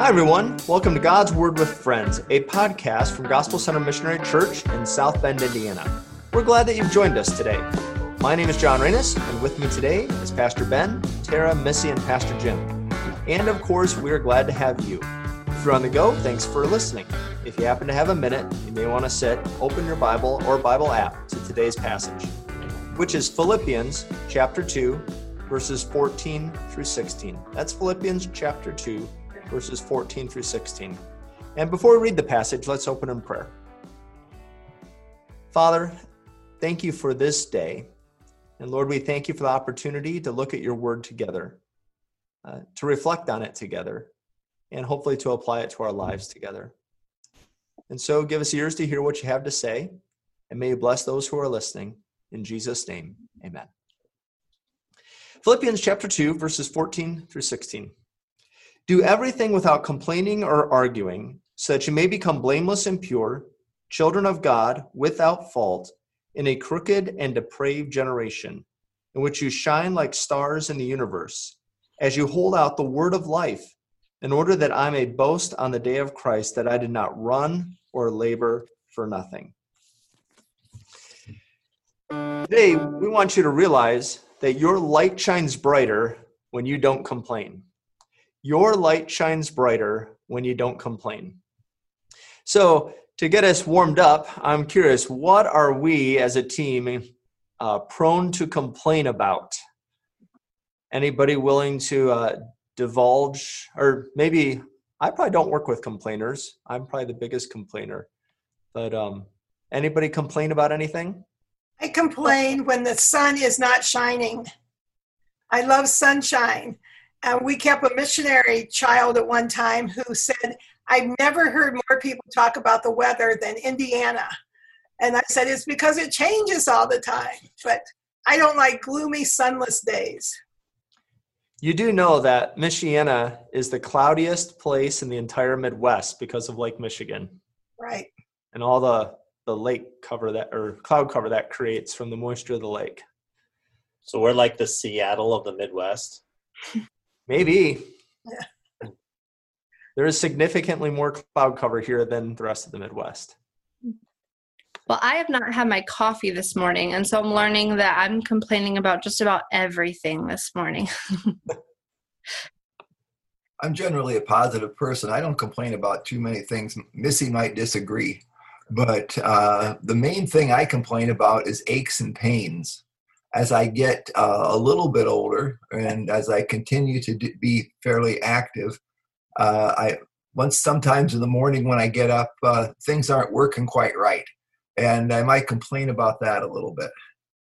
Hi, everyone. Welcome to God's Word with Friends, a podcast from Gospel Center Missionary Church in South Bend, Indiana. We're glad that you've joined us today. My name is John Reynes, and with me today is Pastor Ben, Tara, Missy, and Pastor Jim. And of course, we are glad to have you. If you're on the go, thanks for listening. If you happen to have a minute, you may want to sit, open your Bible or Bible app to today's passage, which is Philippians chapter 2, verses 14 through 16. That's Philippians chapter 2, verses 14 through 16. And before we read the passage, let's open in prayer. Father, thank you for this day. And Lord, we thank you for the opportunity to look at your word together, to reflect on it together, and hopefully to apply it to our lives together. And so give us ears to hear what you have to say, and may you bless those who are listening. In Jesus' name, amen. Philippians chapter 2, verses 14 through 16. Do everything without complaining or arguing, so that you may become blameless and pure, children of God, without fault, in a crooked and depraved generation, in which you shine like stars in the universe, as you hold out the word of life, in order that I may boast on the day of Christ that I did not run or labor for nothing. Today, we want you to realize that your light shines brighter when you don't complain. Your light shines brighter when you don't complain. So, to get us warmed up, I'm curious, what are we as a team prone to complain about? Anybody willing to divulge? Or maybe, I probably don't work with complainers. I'm probably the biggest complainer. But anybody complain about anything? I complain when the sun is not shining. I love sunshine. We kept a missionary child at one time who said, I've never heard more people talk about the weather than Indiana. And I said, it's because it changes all the time. But I don't like gloomy, sunless days. You do know that Michiana is the cloudiest place in the entire Midwest because of Lake Michigan. Right. And all the lake cover that, or cloud cover that creates from the moisture of the lake. So we're like the Seattle of the Midwest? Maybe. Yeah. There is significantly more cloud cover here than the rest of the Midwest. Well, I have not had my coffee this morning, and so I'm learning that I'm complaining about just about everything this morning. I'm generally a positive person. I don't complain about too many things. Missy might disagree, but the main thing I complain about is aches and pains. As I get a little bit older and as I continue to be fairly active, sometimes in the morning when I get up, things aren't working quite right. And I might complain about that a little bit.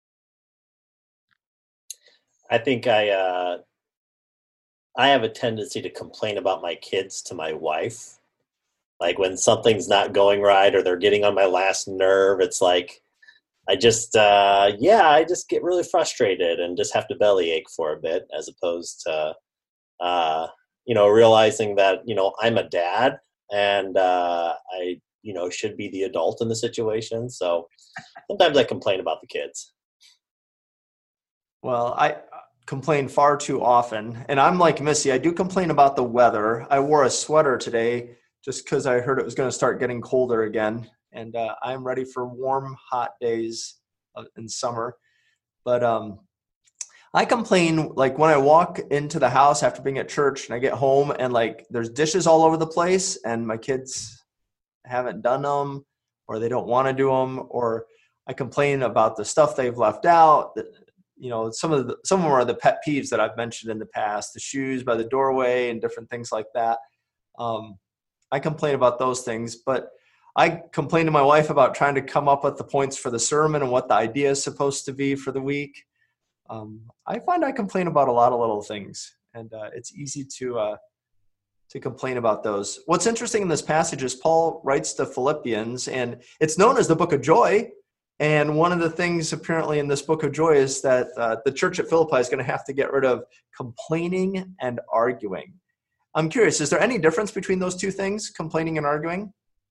I think I have a tendency to complain about my kids to my wife. Like when something's not going right or they're getting on my last nerve, it's like, I just get really frustrated and just have to bellyache for a bit, as opposed to, realizing that, I'm a dad and I should be the adult in the situation. So sometimes I complain about the kids. Well, I complain far too often. And I'm like Missy, I do complain about the weather. I wore a sweater today just because I heard it was going to start getting colder again. And I'm ready for warm, hot days in summer. But I complain like when I walk into the house after being at church and I get home and like there's dishes all over the place and my kids haven't done them or they don't want to do them, or I complain about the stuff they've left out. Some of them are the pet peeves that I've mentioned in the past, the shoes by the doorway and different things like that. I complain about those things, but I complain to my wife about trying to come up with the points for the sermon and what the idea is supposed to be for the week. I find I complain about a lot of little things, and it's easy to complain about those. What's interesting in this passage is Paul writes to Philippians, and it's known as the Book of Joy. And one of the things apparently in this Book of Joy is that the church at Philippi is going to have to get rid of complaining and arguing. I'm curious, is there any difference between those two things, complaining and arguing?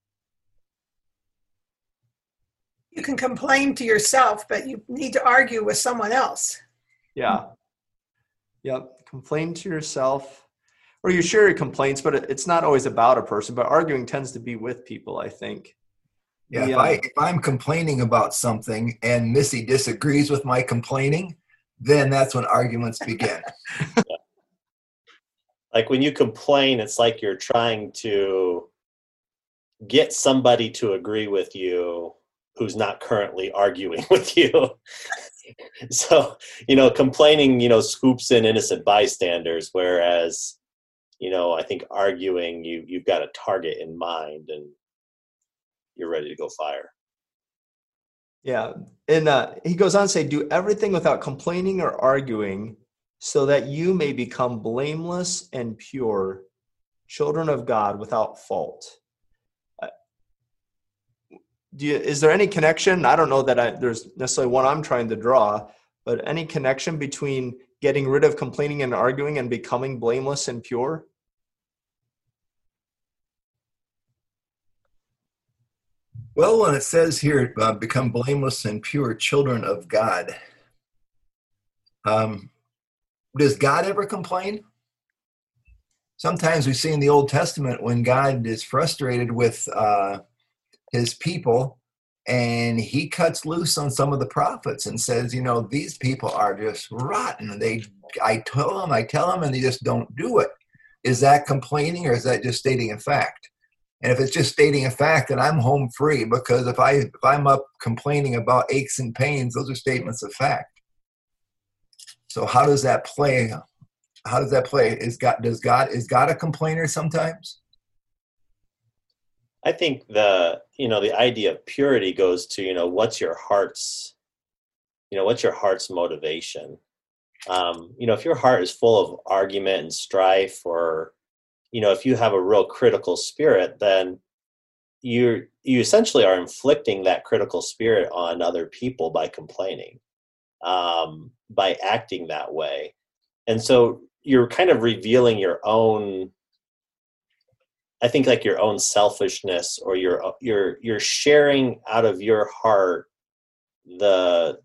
You can complain to yourself, but you need to argue with someone else. Yeah. Yep. Complain to yourself. or you share your complaints, but it's not always about a person, but arguing tends to be with people, I think. Yeah, The, if I'm complaining about something and Missy disagrees with my complaining, then that's when arguments begin. Like when you complain, it's like you're trying to get somebody to agree with you who's not currently arguing with you. So, complaining, scoops in innocent bystanders, whereas, I think arguing, you've got a target in mind and you're ready to go fire. Yeah. And he goes on to say, do everything without complaining or arguing, so that you may become blameless and pure, children of God without fault. Is there any connection? I don't know that there's necessarily one I'm trying to draw, but any connection between getting rid of complaining and arguing and becoming blameless and pure? Well, when it says here, become blameless and pure, children of God, does God ever complain? Sometimes we see in the Old Testament when God is frustrated with his people, and he cuts loose on some of the prophets and says, these people are just rotten. I tell them, and they just don't do it. Is that complaining, or is that just stating a fact? And if it's just stating a fact, then I'm home free, because if I'm up complaining about aches and pains, those are statements of fact. So how does that play? Is God a complainer sometimes? I think the idea of purity goes to, what's your heart's motivation? If your heart is full of argument and strife, or, if you have a real critical spirit, then you essentially are inflicting that critical spirit on other people by complaining, by acting that way. And so you're kind of revealing your own, I think, like your own selfishness, or you're sharing out of your heart the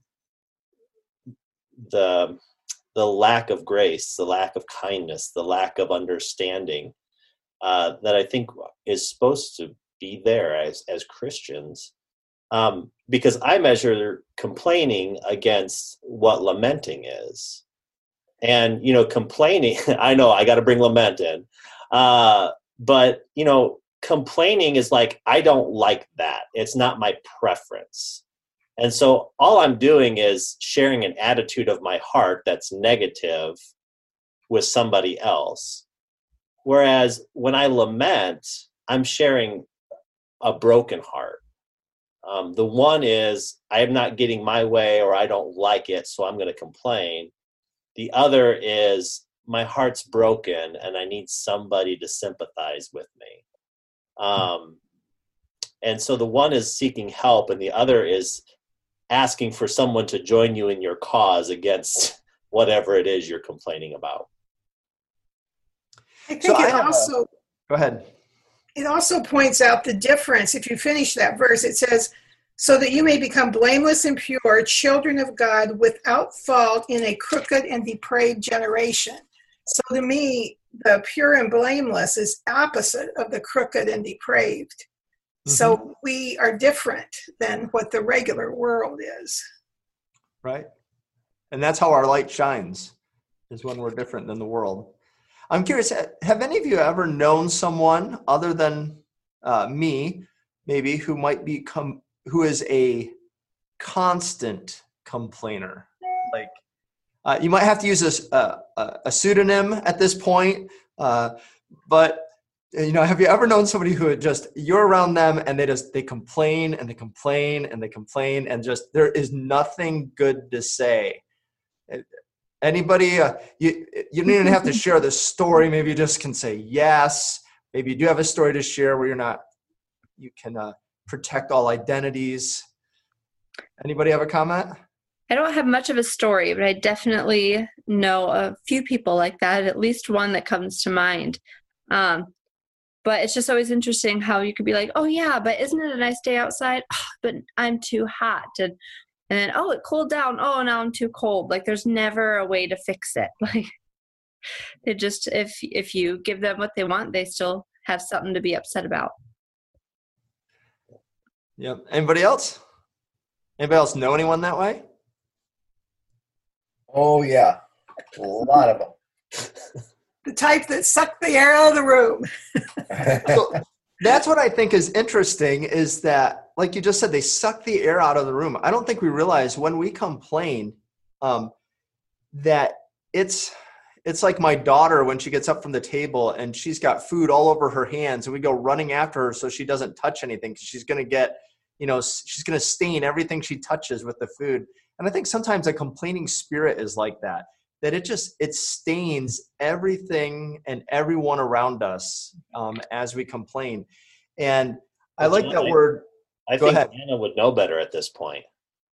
lack of grace, the lack of kindness, the lack of understanding that I think is supposed to be there as Christians. Because I measure complaining against what lamenting is. And, complaining, I know I got to bring lament in. But, complaining is like, I don't like that. It's not my preference. And so all I'm doing is sharing an attitude of my heart that's negative with somebody else. Whereas when I lament, I'm sharing a broken heart. The one is, I am not getting my way, or I don't like it, so I'm going to complain. The other is, my heart's broken and I need somebody to sympathize with me. And so the one is seeking help, and the other is asking for someone to join you in your cause against whatever it is you're complaining about. I think go ahead. It also points out the difference. If you finish that verse, it says, so that you may become blameless and pure, children of God without fault in a crooked and depraved generation. So to me, the pure and blameless is opposite of the crooked and depraved. Mm-hmm. So we are different than what the regular world is. Right. And that's how our light shines, is when we're different than the world. I'm curious, have any of you ever known someone other than me, maybe, who is a constant complainer? Like, you might have to use a pseudonym at this point, but have you ever known somebody who you're around them and they complain and they complain and they complain, and just there is nothing good to say? Anybody, you don't even have to share the story. Maybe you just can say yes. Maybe you do have a story to share where you can protect all identities. Anybody have a comment? I don't have much of a story, but I definitely know a few people like that, at least one that comes to mind. But it's just always interesting how you could be like, oh yeah, but isn't it a nice day outside? Oh, but I'm too hot. And then, oh, it cooled down. Oh, now I'm too cold. Like, there's never a way to fix it. Like, They just, if you give them what they want, they still have something to be upset about. Yep. Anybody else? Anybody else know anyone that way? Oh, yeah. A lot of them. The type that sucked the air out of the room. So that's what I think is interesting is that, like you just said, they suck the air out of the room. I don't think we realize when we complain that it's like my daughter when she gets up from the table and she's got food all over her hands and we go running after her so she doesn't touch anything because she's going to get, she's going to stain everything she touches with the food. And I think sometimes a complaining spirit is like that it stains everything and everyone around us as we complain. And I like that word. I Go think ahead. Anna would know better at this point.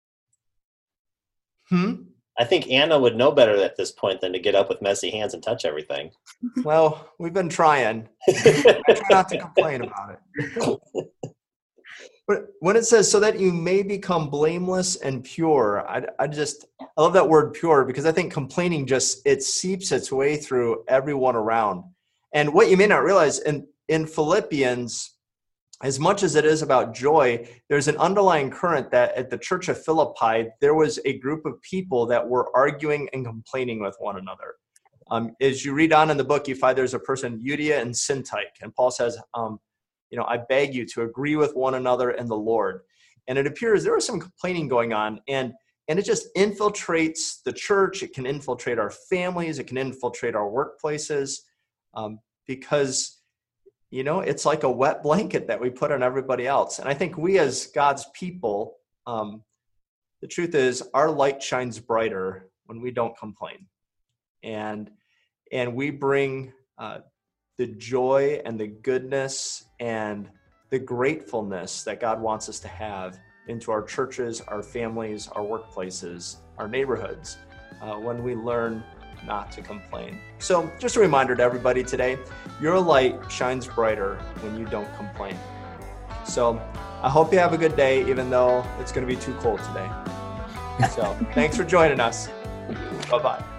I think Anna would know better at this point than to get up with messy hands and touch everything. Well, we've been trying. I try not to complain about it. But when it says, so that you may become blameless and pure, I love that word pure because I think complaining it seeps its way through everyone around. And what you may not realize in Philippians, as much as it is about joy, there's an underlying current that at the church of Philippi, there was a group of people that were arguing and complaining with one another. As you read on in the book, you find there's a person, Euodia and Syntyche, and Paul says, I beg you to agree with one another in the Lord. And it appears there was some complaining going on, and it just infiltrates the church. It can infiltrate our families. It can infiltrate our workplaces because it's like a wet blanket that we put on everybody else. And I think we as God's people, the truth is our light shines brighter when we don't complain. And we bring the joy and the goodness and the gratefulness that God wants us to have into our churches, our families, our workplaces, our neighborhoods, when we learn not to complain. So just a reminder to everybody today, your light shines brighter when you don't complain. So I hope you have a good day, even though it's going to be too cold today. So thanks for joining us. Bye-bye.